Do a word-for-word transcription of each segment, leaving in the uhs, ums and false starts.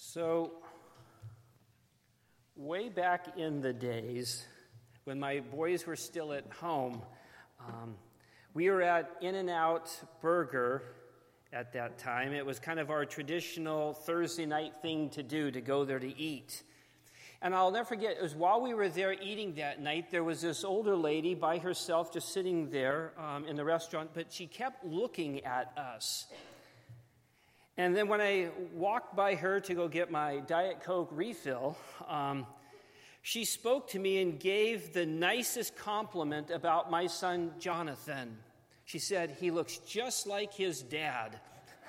So, way back in the days, when my boys were still at home, um, we were at In-N-Out Burger at that time. It was kind of our traditional Thursday night thing to do, to go there to eat. And I'll never forget, it was while we were there eating that night, there was this older lady by herself just sitting there um, in the restaurant, but she kept looking at us. And then when I walked by her to go get my Diet Coke refill, um, she spoke to me and gave the nicest compliment about my son, Jonathan. She said, "He looks just like his dad."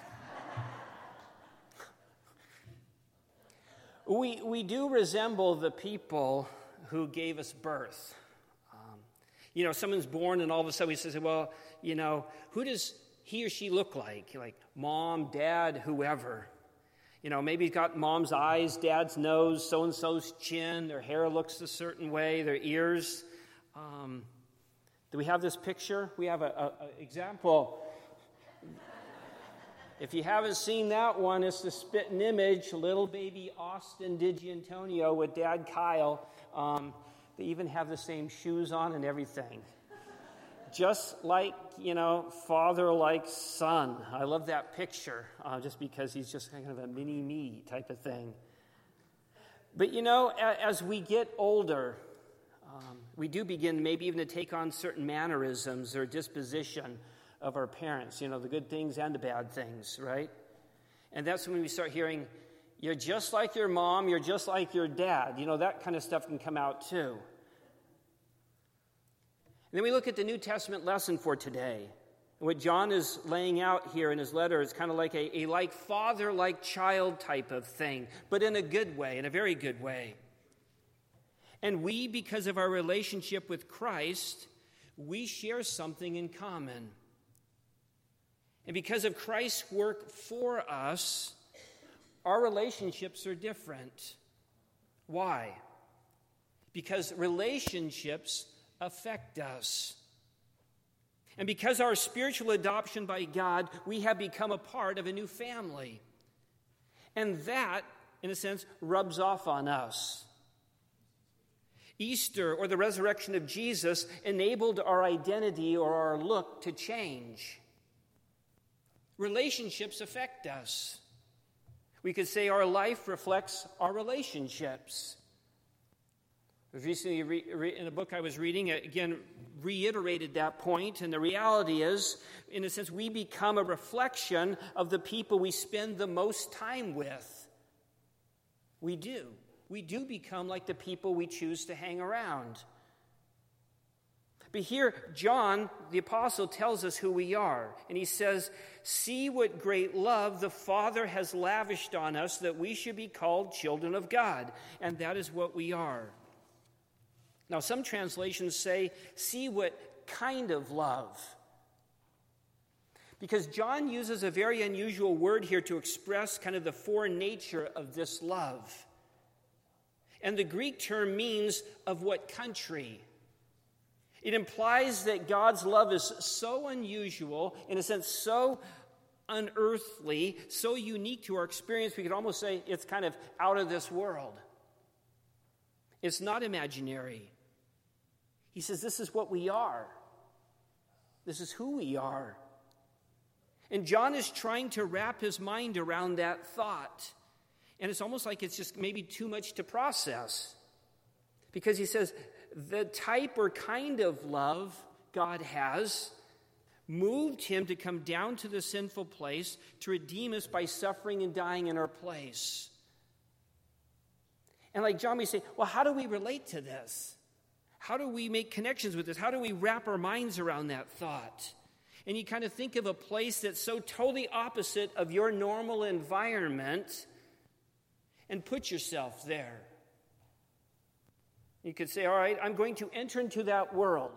we, we do resemble the people who gave us birth. Um, you know, someone's born and all of a sudden we say, well, you know, who does he or she look like? Like mom, dad, whoever. You know, maybe he's got mom's eyes, dad's nose, so-and-so's chin, their hair looks a certain way, their ears. Um, do we have this picture? We have an example. If you haven't seen that one, it's the spitting image, little baby Austin DiGiantonio with dad Kyle. Um, they even have the same shoes on and everything. Just like, you know, father like son. I love that picture, uh, just because he's just kind of a mini-me type of thing. But, you know, a- as we get older, um, we do begin maybe even to take on certain mannerisms or disposition of our parents, you know, the good things and the bad things, right? And that's when we start hearing, you're just like your mom, you're just like your dad. You know, that kind of stuff can come out too. And then we look at the New Testament lesson for today. And what John is laying out here in his letter is kind of like a, a like father, like child type of thing, but in a good way, in a very good way. And we, because of our relationship with Christ, we share something in common. And because of Christ's work for us, our relationships are different. Why? Because relationships affect us. And because our spiritual adoption by God, we have become a part of a new family. And that, in a sense, rubs off on us. Easter, or the resurrection of Jesus, enabled our identity or our look to change. Relationships affect us. We could say our life reflects our relationships. I was recently re- re- in a book I was reading, again, reiterated that point, and the reality is, in a sense, we become a reflection of the people we spend the most time with. We do. We do become like the people we choose to hang around. But here, John, the apostle, tells us who we are. And he says, "See what great love the Father has lavished on us, that we should be called children of God." And that is what we are. Now, some translations say, "See what kind of love." Because John uses a very unusual word here to express kind of the foreign nature of this love. And the Greek term means of what country. It implies that God's love is so unusual, in a sense, so unearthly, so unique to our experience, we could almost say it's kind of out of this world. It's not imaginary. He says this is what we are. This is who we are. And John is trying to wrap his mind around that thought. And it's almost like it's just maybe too much to process. Because he says, the type or kind of love God has moved him to come down to the sinful place to redeem us by suffering and dying in our place. And like John, we say, well, how do we relate to this? How do we make connections with this? How do we wrap our minds around that thought? And you kind of think of a place that's so totally opposite of your normal environment and put yourself there. You could say, all right, I'm going to enter into that world.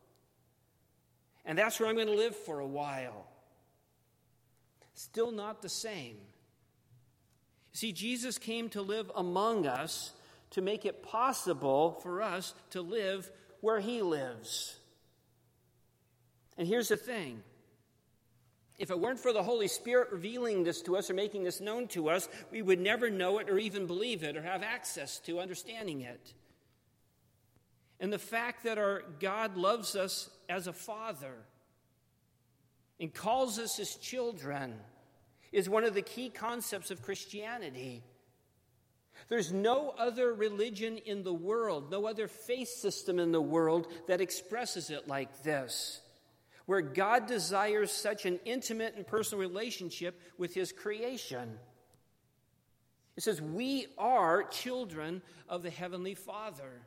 And that's where I'm going to live for a while. Still not the same. See, Jesus came to live among us to make it possible for us to live where he lives. And here's the thing. If it weren't for the Holy Spirit revealing this to us or making this known to us, we would never know it or even believe it or have access to understanding it. And the fact that our God loves us as a father and calls us his children is one of the key concepts of Christianity. There's no other religion in the world, no other faith system in the world that expresses it like this, where God desires such an intimate and personal relationship with his creation. It says, we are children of the Heavenly Father.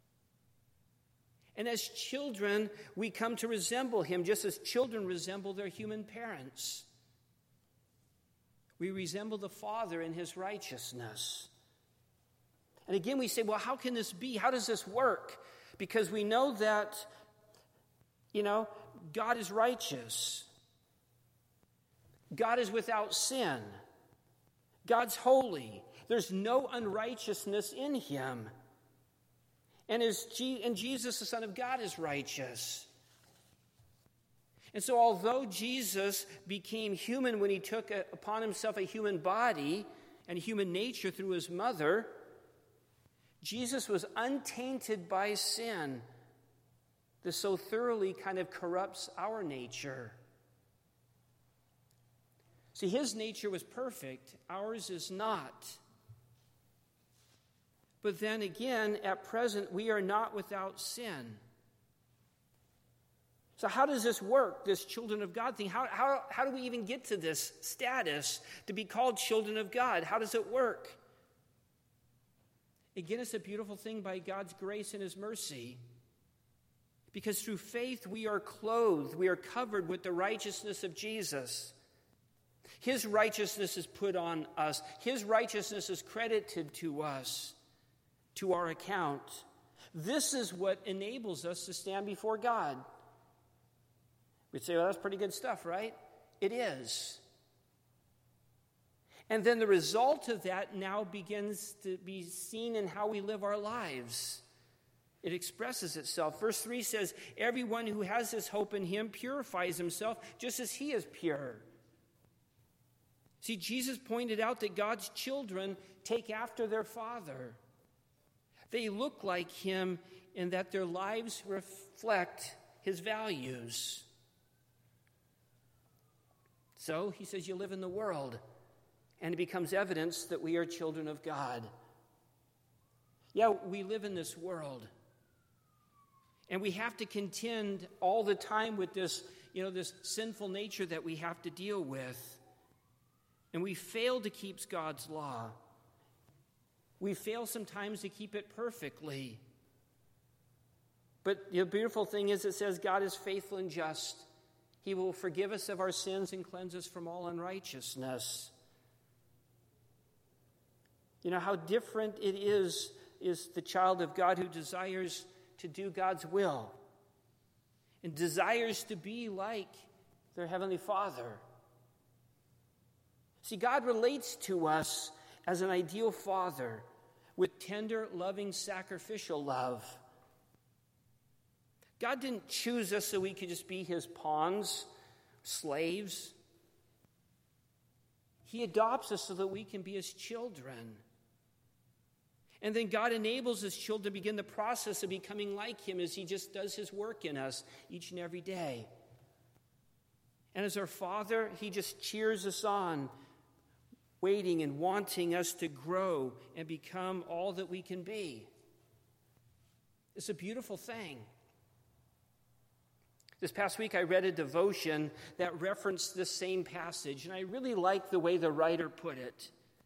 And as children, we come to resemble him just as children resemble their human parents. We resemble the Father in his righteousness. And again, we say, well, how can this be? How does this work? Because we know that, you know, God is righteous. God is without sin. God's holy. There's no unrighteousness in him. And, as G- and Jesus, the Son of God, is righteous. And so although Jesus became human when he took a, upon himself a human body and human nature through his mother, Jesus was untainted by sin that so thoroughly kind of corrupts our nature. See, his nature was perfect. Ours is not. But then again, at present, we are not without sin. So how does this work, this children of God thing? How, how, how do we even get to this status to be called children of God? How does it work? Again, it's a beautiful thing by God's grace and his mercy. Because through faith we are clothed, we are covered with the righteousness of Jesus. His righteousness is put on us. His righteousness is credited to us, to our account. This is what enables us to stand before God. We'd say, well, that's pretty good stuff, right? It is. And then the result of that now begins to be seen in how we live our lives. It expresses itself. Verse three says, everyone who has this hope in him purifies himself just as he is pure. See, Jesus pointed out that God's children take after their Father. They look like him in that their lives reflect his values. So, he says, you live in the world, and it becomes evidence that we are children of God. Yeah, we live in this world. And we have to contend all the time with this, you know, this sinful nature that we have to deal with. And we fail to keep God's law. We fail sometimes to keep it perfectly. But the beautiful thing is it says God is faithful and just. He will forgive us of our sins and cleanse us from all unrighteousness. You know, how different it is, is the child of God who desires to do God's will and desires to be like their Heavenly Father. See, God relates to us as an ideal father with tender, loving, sacrificial love. God didn't choose us so we could just be his pawns, slaves. He adopts us so that we can be his children. And then God enables his children to begin the process of becoming like him as he just does his work in us each and every day. And as our Father, he just cheers us on, waiting and wanting us to grow and become all that we can be. It's a beautiful thing. This past week I read a devotion that referenced this same passage, and I really like the way the writer put it.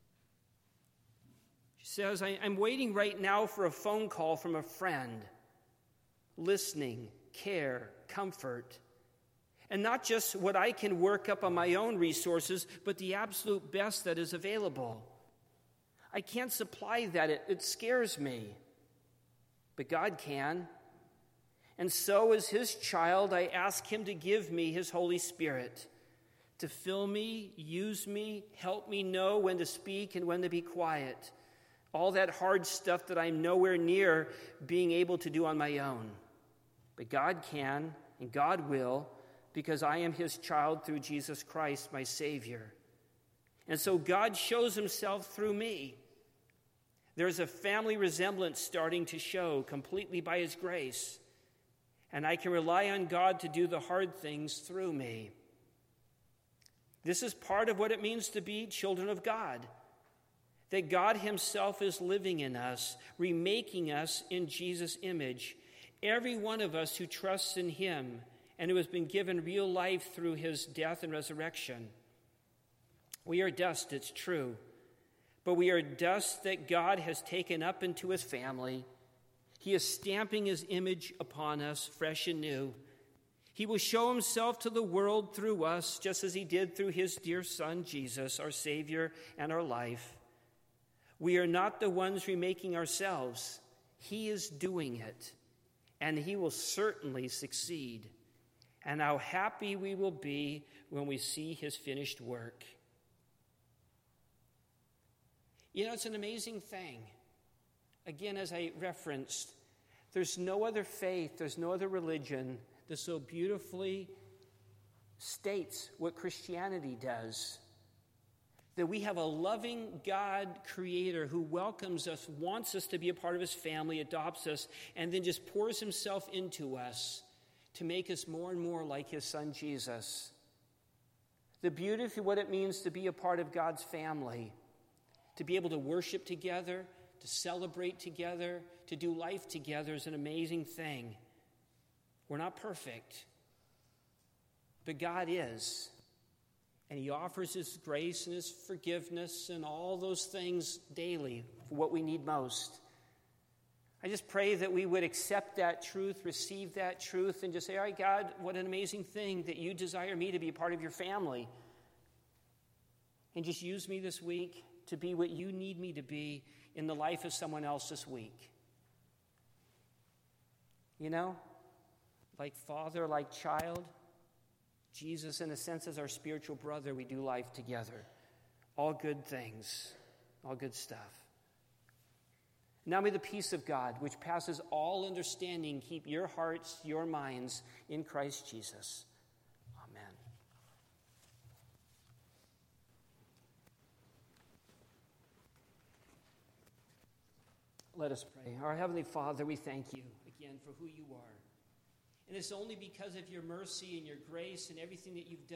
She says, I'm waiting right now for a phone call from a friend. Listening, care, comfort. And not just what I can work up on my own resources, but the absolute best that is available. I can't supply that. It, it scares me. But God can. And so as his child, I ask him to give me his Holy Spirit, to fill me, use me, help me know when to speak and when to be quiet. All that hard stuff that I'm nowhere near being able to do on my own. But God can, and God will, because I am his child through Jesus Christ, my Savior. And so God shows himself through me. There's a family resemblance starting to show completely by his grace. And I can rely on God to do the hard things through me. This is part of what it means to be children of God. That God himself is living in us, remaking us in Jesus' image. Every one of us who trusts in him and who has been given real life through his death and resurrection. We are dust, it's true, but we are dust that God has taken up into his family. He is stamping his image upon us, fresh and new. He will show himself to the world through us, just as he did through his dear Son, Jesus, our Savior and our life. We are not the ones remaking ourselves. He is doing it, and he will certainly succeed. And how happy we will be when we see his finished work. You know, it's an amazing thing. Again, as I referenced, there's no other faith, there's no other religion that so beautifully states what Christianity does. That we have a loving God creator who welcomes us, wants us to be a part of his family, adopts us, and then just pours himself into us to make us more and more like his Son Jesus. The beauty of what it means to be a part of God's family, to be able to worship together, to celebrate together, to do life together is an amazing thing. We're not perfect, but God is. And he offers his grace and his forgiveness and all those things daily for what we need most. I just pray that we would accept that truth, receive that truth, and just say, all right, God, what an amazing thing that you desire me to be a part of your family. And just use me this week to be what you need me to be in the life of someone else this week. You know, like father, like child, Jesus, in a sense, is our spiritual brother. We do life together. All good things, all good stuff. Now may the peace of God, which passes all understanding, keep your hearts, your minds in Christ Jesus. Amen. Let us pray. Our Heavenly Father, we thank you again for who you are. And it's only because of your mercy and your grace and everything that you've done